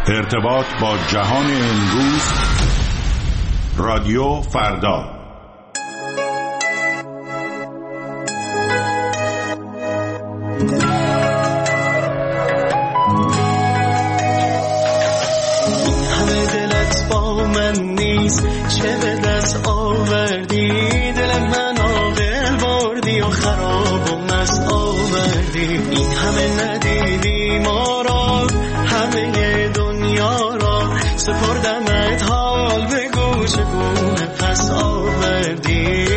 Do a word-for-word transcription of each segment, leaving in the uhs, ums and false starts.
ارتباط با جهان امروز، رادیو فردا. این همه دلت با من نیست، چه به دست آوردی؟ دل من آبل بردی و خراب و مست آوردی. این همه ندیدی ما را، همه دنیا را سپردمت، حال بگو چگونه پس آوردی.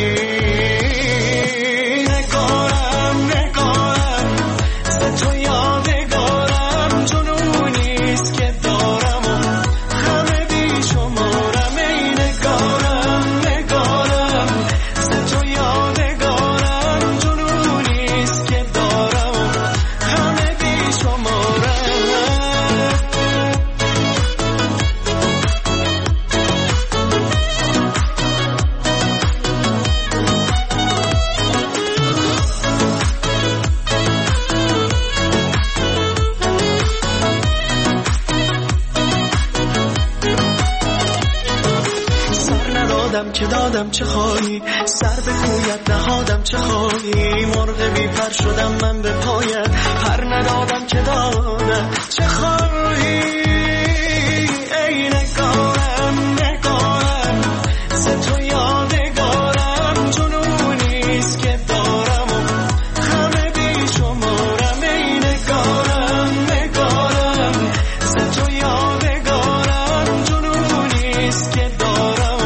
چه دادم چه خواهی، سر به کویت نهادم چه خواهی، مرغ بی پر شدم من به پایت، پر ندادم که دادم چه خواهی. ای نگارم نگارم ز تو یادگارم، جنونیست که دارم و همه بی شمارم. ای نگارم نگارم ز تو یادگارم، جنونیست که دارم.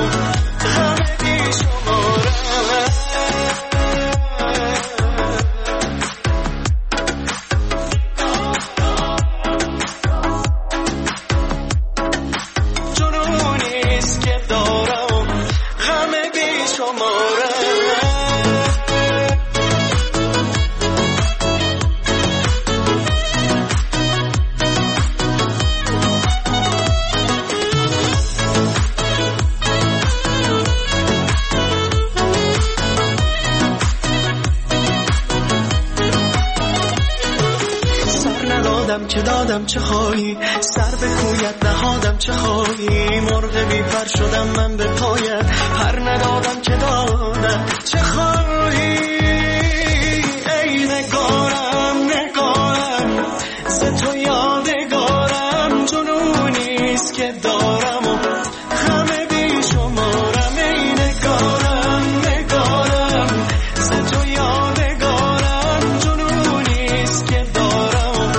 چه دادم چه خواهی، سر به کویت نهادم چه خواهی، مرغ بی پر شدم من به پایت، پر ندادم که دادم چه خواهی. ای نگارم نگارم ز تو یادگارم، جنونیست که دارم و همه بی شمارم. ای نگارم نگارم ز تو یادگارم، جنونیست که دارم.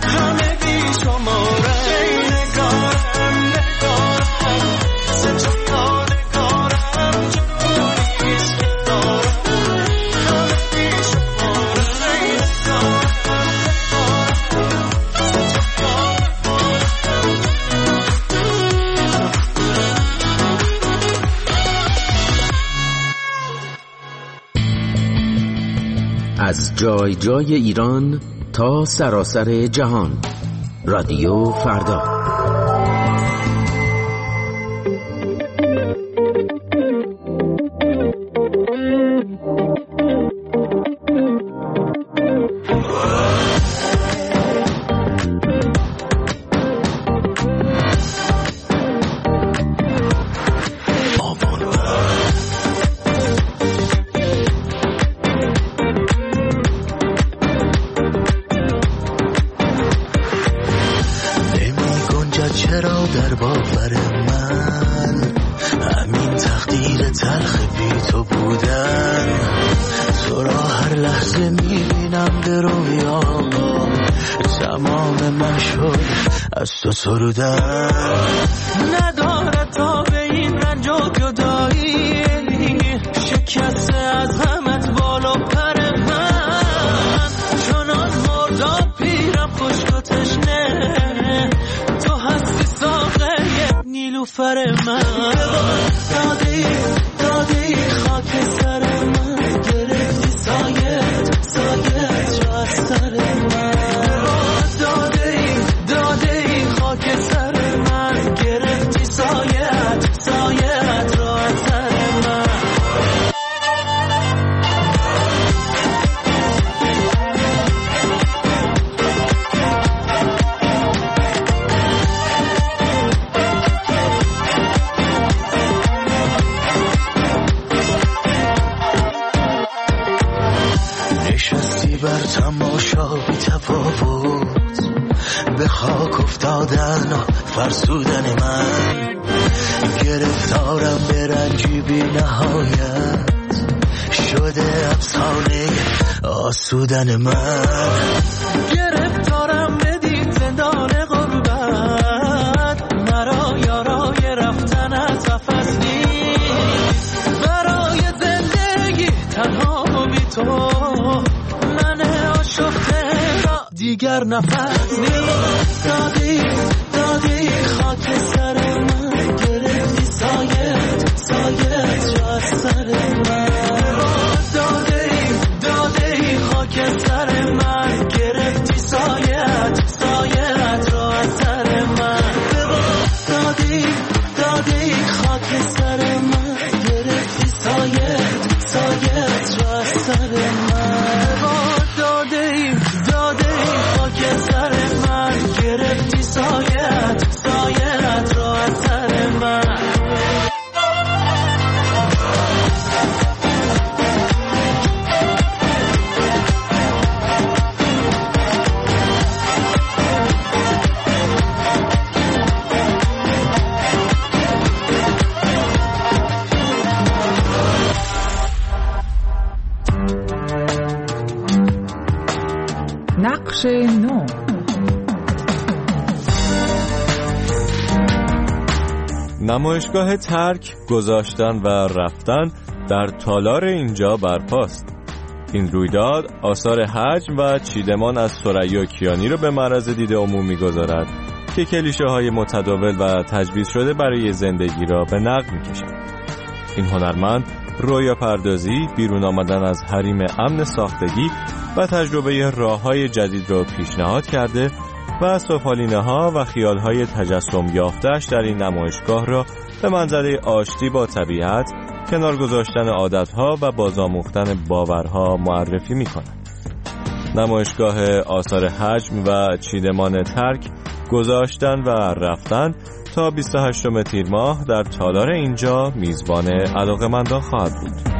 از جای جای ایران تا سراسر جهان، رادیو فردا. چرا در باور من همین تقدیر تلخ بی تو بودن، تو را هر لحظه میبینم به رویام، تمام من شد از تو سرودن. نداره تا به این رنج و جدایی، شکسته از همت بالا پر من، چون از مرداب پیرم خشک و تشنه، تو هستی ساقه نیلوفر من. دادی دادی خاک سر من، گرفتی سایت سایت را از سر من. دادی دادی خاک سر من، گرفتی سایت سایت را از سر من. به خاک افتادن و فرسودن من، گرفتارم به رنجی بی نهایت شده افسانه آسودن من، گرفتارم بدین زندان غربت، مرا یارای رفتن از قفس نیست، برای زندگی تنها بی تو من آشفته را دیگر نفس نیست. دادی دادی خاک سر من، گرفتی سایت سایت جا سر من، دادی دادی خاک سر من، گرفتی سایت سایت را سر من، دادی دادی خاک سر من، گرفتی سایت سایت را سر من، دادی دادی خاک سر من، گرفتی سایت سایت را سر من. نقش نو. نمایشگاه ترک، گذاشتن و رفتن در تالار اینجا برپاست. این رویداد آثار حجم و چیدمان از ثریا کیانی رو به معرض دید عموم می‌گذارد که کلیشه های متداول و تجویز شده برای زندگی را به نقد می‌کشند. این هنرمند رویا پردازی، بیرون آمدن از حریم امن ساختگی و تجربه راه‌های جدید را پیشنهاد کرده و سفالینه‌ها و خیال‌های تجسم یافته‌اش در این نمایشگاه را به منزله آشتی با طبیعت، کنار گذاشتن عادت‌ها و بازآموختن باورها معرفی می‌کند. نمایشگاه آثار حجم و چیدمان ترک، گذاشتن و رفتن تا بیست و هشتم تیر ماه در تالار اینجا میزبان علاقه‌مندان خواهد بود.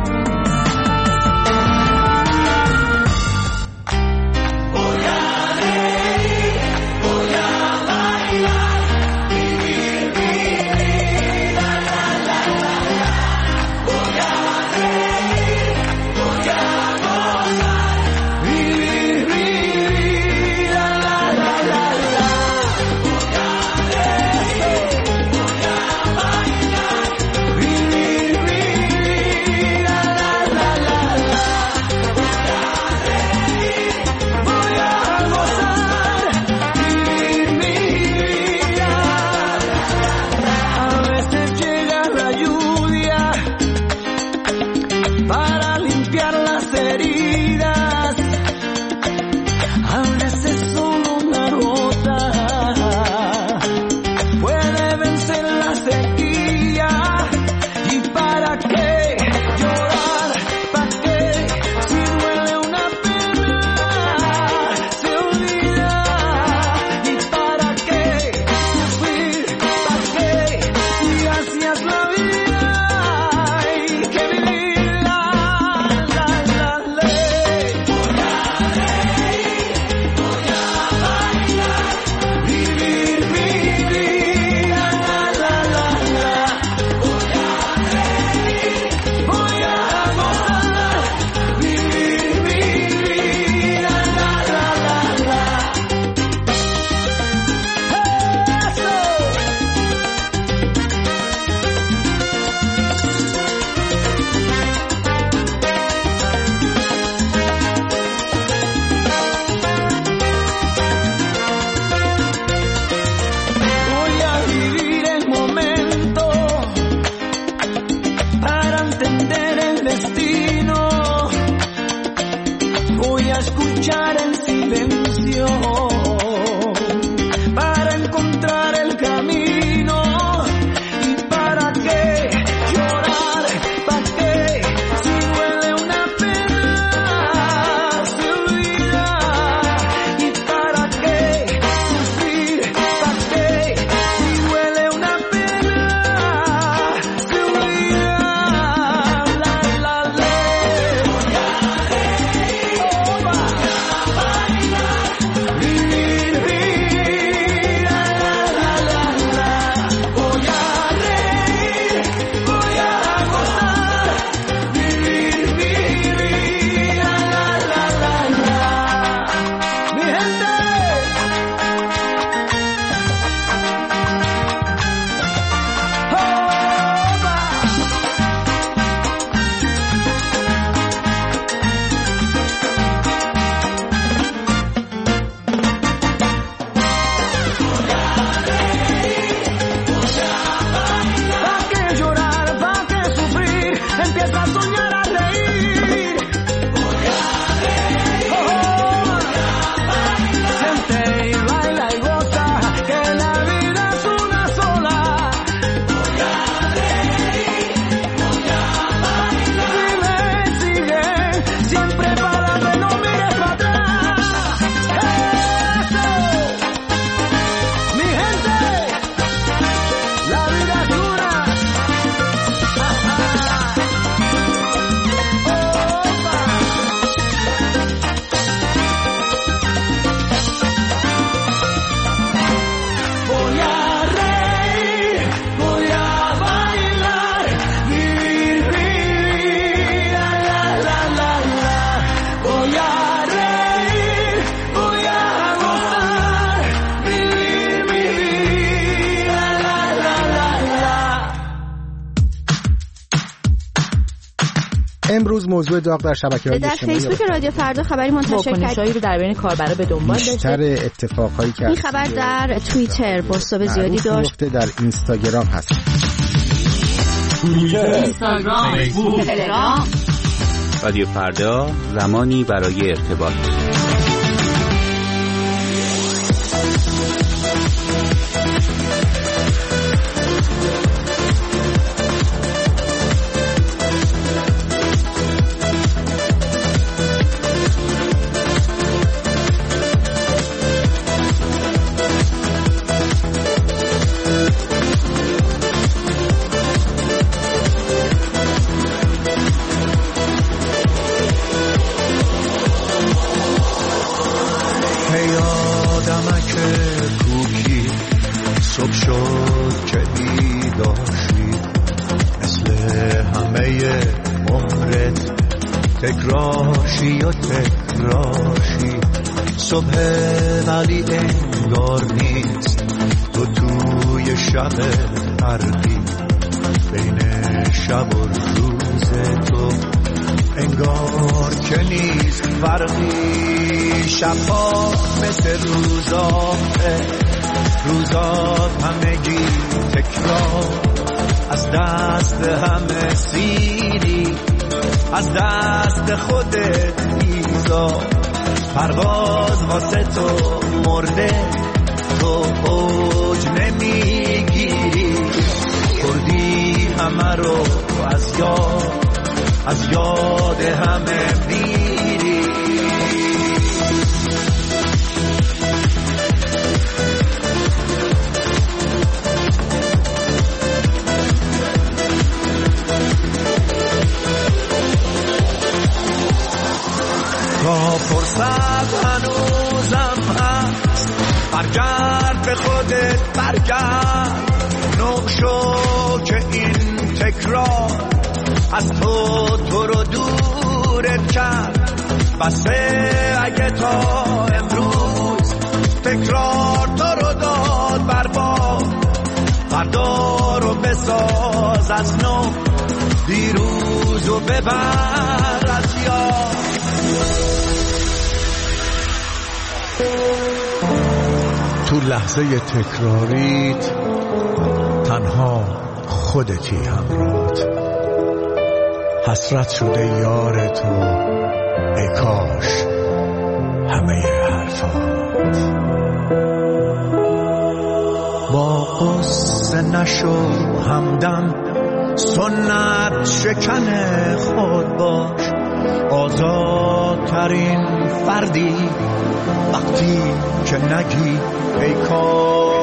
امروز موضوع داغ در شبکه‌های در اجتماعی فیسبوک رادیو فردا خبری منتشر کرد رو در بین کاربرا به دنبال داشته. بیشتر اتفاقایی که این خبر در توییتر بازتاب زیادی داشت. در اینستاگرام هست. توییتر، اینستاگرام، فیسبوک، تلگرام. رادیو فردا، زمانی برای ارتباط. تکراشی و تکراشی صبح ولی انگار نیست، تو توی شب غربی بین شب و روز تو انگار که نیست فرقی. شبها مثل روزاته، روزات همگی تکرار، از دست همه سیری، از دست خودت ایزا. پرواز واسه تو مرده، تو اوج نمیگیری، کردی همه رو از یاد، از یاد همه میری. تا فرصت هنوزم هست، برگرد به خودت، برگرد. نوع شو که این تکرار از تو تو رو دورت کرد. بسه اگه تا امروز تکرار تو رو داد برباد، فردا رو بساز از نو، دیروز رو ببر از یاد. تو لحظه تکراریت تنها خودتی همراهت، حسرت شده یار تو ای کاش همه حرفات. با قصه نشو همدم، سنت شکن خود باش. آزادترین فردی وقتی که نگی ای کاش.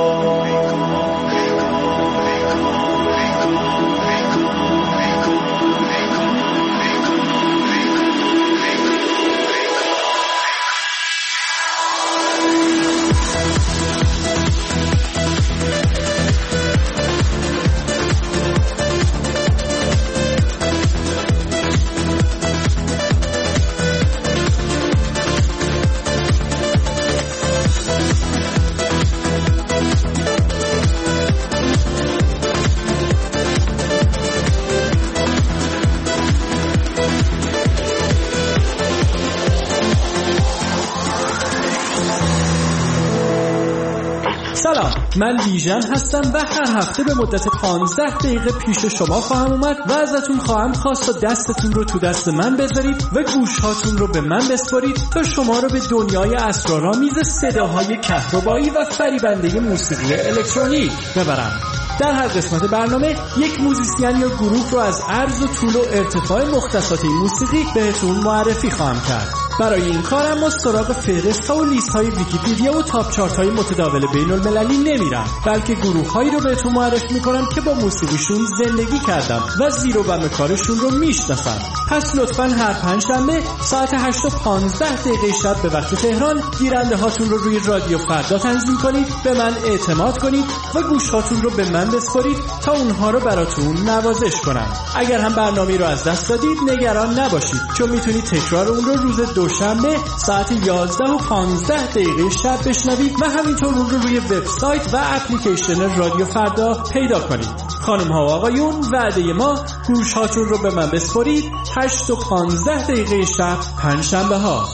سلام، من بیژن هستم و هر هفته به مدت پانزده دقیقه پیش شما خواهم اومد و ازتون خواهم خواست تا دستتون رو تو دست من بذارید و گوشهاتون رو به من بسپارید تا شما رو به دنیای اسرارآمیز صداهای کهربایی و فریبنده موسیقی الکترونیک ببرم. در هر قسمت برنامه یک موزیسین یا گروه رو از عرض و طول و ارتفاع مختصات این موسیقی بهتون معرفی خواهم کرد. برای این کارم ما سراغ فهرست ها و لیست های ویکی‌پدیا و تاپ چارت های متداول بین المللی نمیرم، بلکه گروه هایی رو بهتون معرفی میکنم که با موسیقیشون زندگی کردم و زیر و بم کارشون رو میشناسم. پس لطفاً هر پنجشنبه ساعت هشت و پانزده دقیقه شب به وقت تهران گیرنده هاتون رو روی رادیو فردا تنظیم کنید، به من اعتماد کنید و گوش هاتون رو به من بسپارید تا اونها رو براتون نوازش کنم. اگر هم برنامه رو از دست دادید نگران نباشید، چون میتونید تکرار اون رو روز دو دوشنبه ساعت یازده و پانزده دقیقه شب بشنوید و همینطور اون رو روی وبسایت و اپلیکیشن رادیو فردا پیدا کنید. خانم ها و آقایون، وعده ما گوش هاتون رو به من بسپرید. هشت و پانزده دقیقه شب پنجشنبه ها.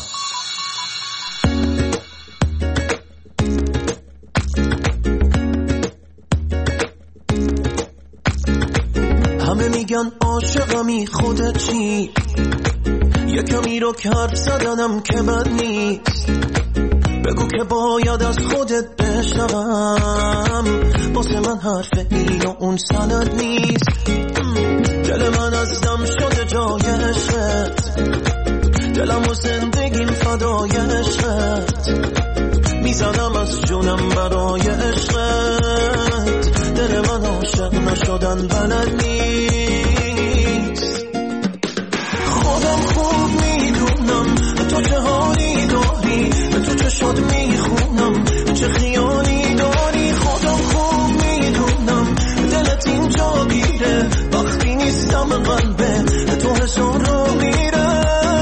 همه میگن عاشقمی، خودت چی؟ یکمی رو که حرف زدنم که بد نیست، بگو که باید از خودت بشنوم. واسه من حرف این و اون سند نیست. دل من از دم شده جای عشقت، دلم و زندگیم فدای عشقت، میزنم از جونم برای عشقت. دل من عاشق نشدن بلد نیست. خودم خوب میدونم تو چه حالی داری، تو چه شد میخونم، چه خیالی داری. خودم خوب میدونم دلت اینجا گیره، وقتی نیستم قلبه تو هزار رو میره.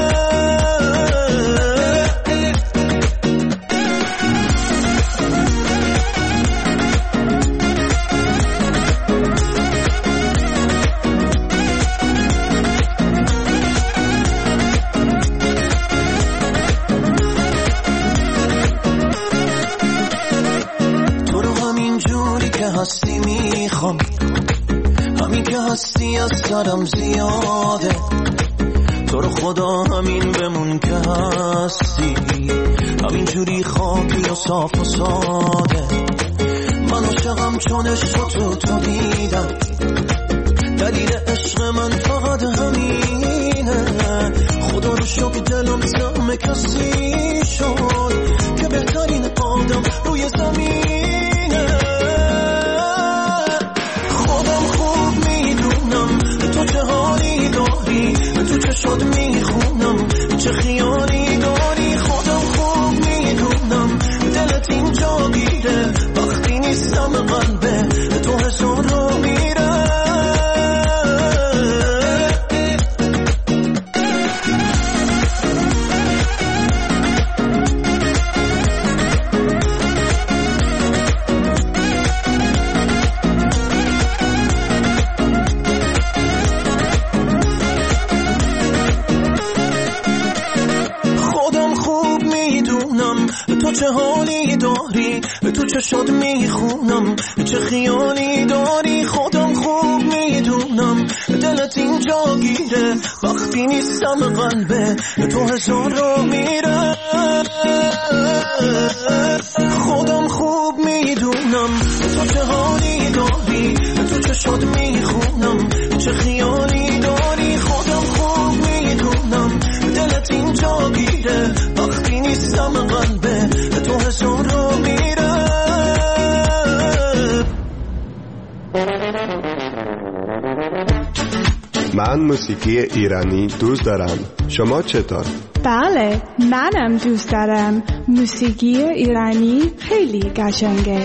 هستی میخوام، همین که هستی از سرم زیاده. تو رو خدا همین بمون که هستی، همین جوری خاکی و صاف و ساده. من عاشقم چون عشق تو تو دیدم، دلیل عشق من فقط همینه. خدا رو شکر دلم زم کسی شد که بهترین آدم روی زمینه. تو چه حالی داری، تو چه شد میخونم، چه خیالی داری. خودم خوب میدونم دلت اینجا گیره، وقتی نیستم قلبه تو هزار رو میره. تو چه حالی داری، تو چه شد میخونم، چه خیالی داری. خودم خوب میدونم دلت اینجا گیره، وقتی نیستم قلبه تو هزار رو میره. خودم خوب میدونم تو چه حالی داری، تو چه شد میخونم، چه خیالی داری. خودم خوب میدونم دلت اینجا گیره، وقتی نیستم قلبه تو هزار رو میره. من موسیقی ایرانی دوست دارم. شما چطور؟ بله، منم دوست دارم. موسیقی ایرانی خیلی قشنگه.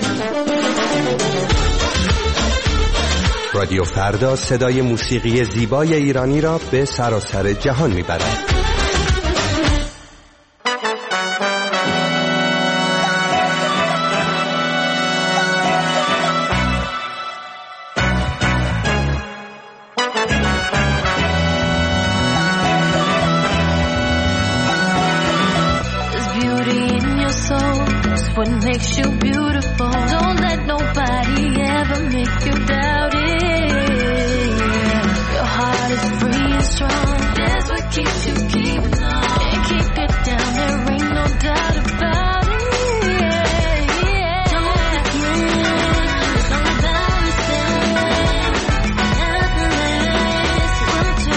رادیو فردا صدای موسیقی زیبای ایرانی را به سراسر جهان میبرد. What makes you beautiful? Don't let nobody ever make you doubt it. Your heart is free and strong. That's what keeps you keeping on. Can't keep it down, there ain't no doubt about it. Yeah, yeah. Don't begin, it's all about the same. Nothing less will do.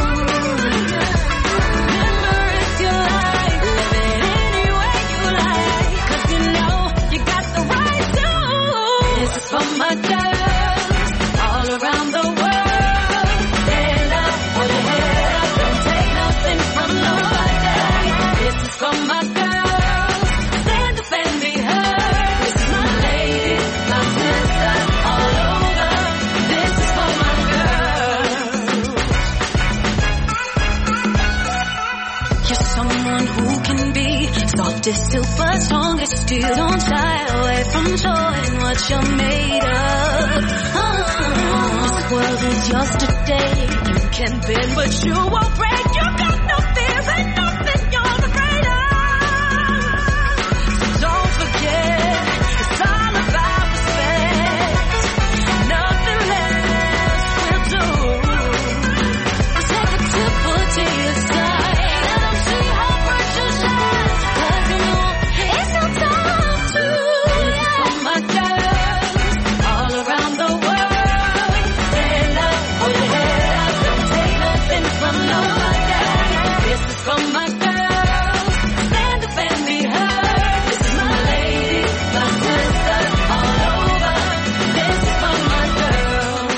Remember it's your life, live it any way you like. 'Cause you know you got the right to. This is for my girls all around the world. Stand up, put your head up, don't take nothing from nobody. This is for my girls, stand up and be heard. This is my lady, my sister, all over. This is for my girls. You're someone who still don't shy away from showing what you're made of. Oh, this world is yours today. You can bend, but you won't break. You got no fears and nothing you're afraid of. So don't forget, it's all about respect. Nothing less will do. Take a tip to your side. Let them see how bright you shine. 'Cause you know it's your time to. Yeah. For my girls all around the world, stand up, hold your head up, don't take nothing from nobody. This is for my girls, stand up and be heard. This is my ladies, my sisters all over. This is for my girls.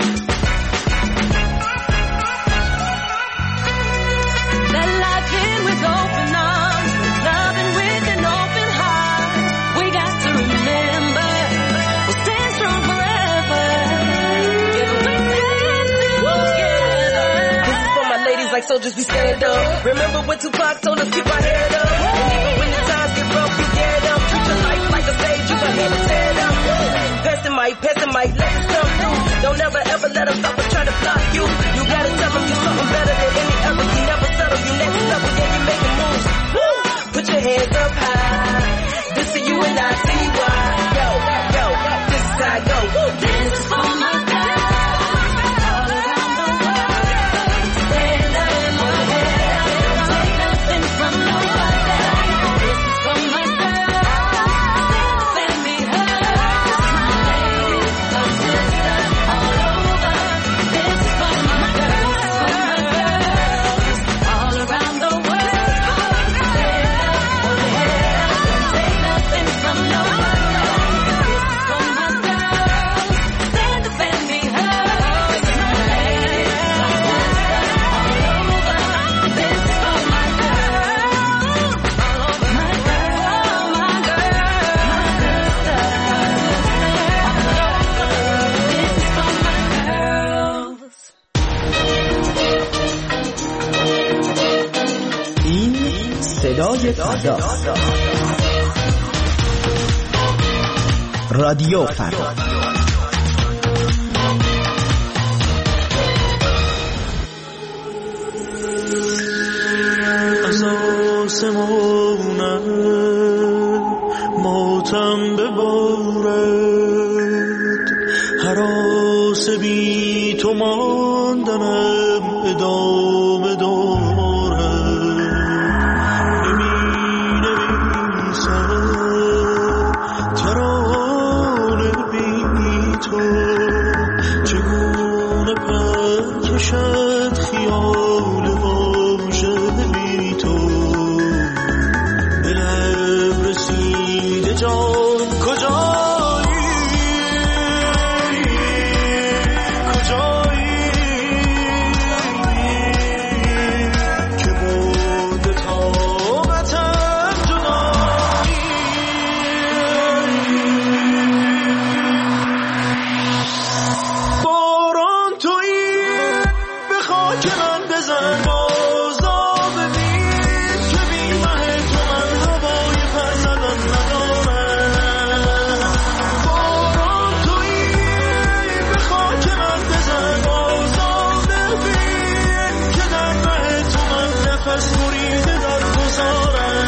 Let life in with open arms, loving with an open heart. We got to remember, we'll stand strong forever. If we stand together. This is for my ladies like soldiers, we stand up. Remember when Tupac told us keep our head up. And even when the times get rough, you get up. Treat your life like a stage, you got to stand up. Pass the mic, pass the mic, let us come through. Don't ever ever let them stop or try to block you. You gotta tell them you're something better than any other. You never settle, you next level, yeah, you making moves. Woo! Put your hands up high. This is you and I, see why. Yo, yo, this is how I go. Woo! This is for my girls all around the world. Stand up, hold your head up, don't take nothing from nobody. This is for my girls, stand up and be heard. This is my ladies, my sisters all over. This is for my girls, for my girls all around the world. Stand up, hold your head up, don't take nothing from nobody. This is for my girls, stand up and be heard. This is my ladies, my sisters all over. This is for my girls, all over my girl, my girl, my sister, all over. This is for my girls. این صدای فرداست. رادیو فردا. از آسمانم ماتم ببارد، هراس بی تو ماندنم ادامه دارد. نمی نویسم ترانه بی تو، چگونه پر کشد خیال واژه بی تو. به لب رسیده جان کجایی، کجایی که برده طاقتم جدایی. باران تویی به خاک من بزن، بازا ببین که بی مه تو من هوای پر زدن ندارم. باران تویی به خاک من بزن، بازا ببین که در مه تو من نفس بریده در گذارم.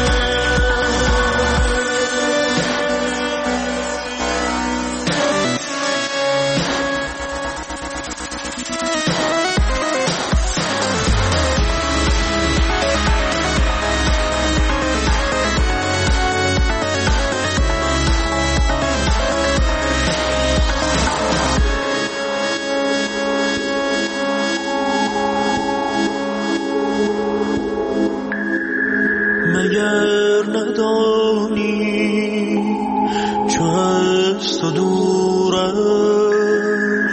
مگر ندانی چو از تو دورم،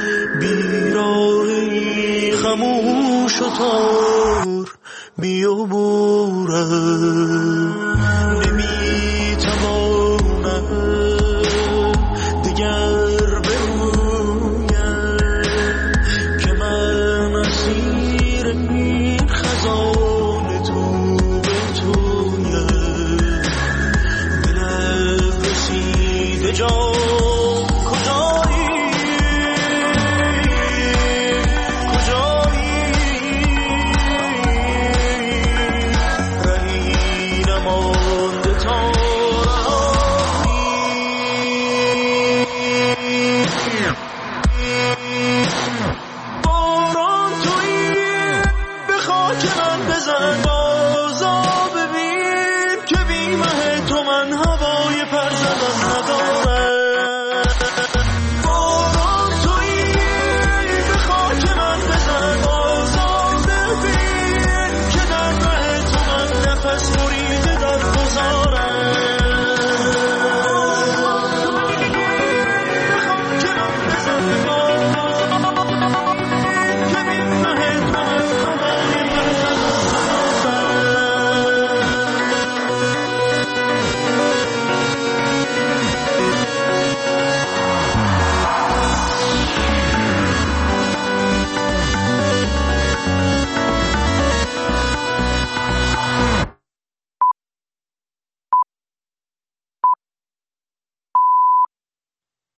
بیراهی خموش و تار بیابورم.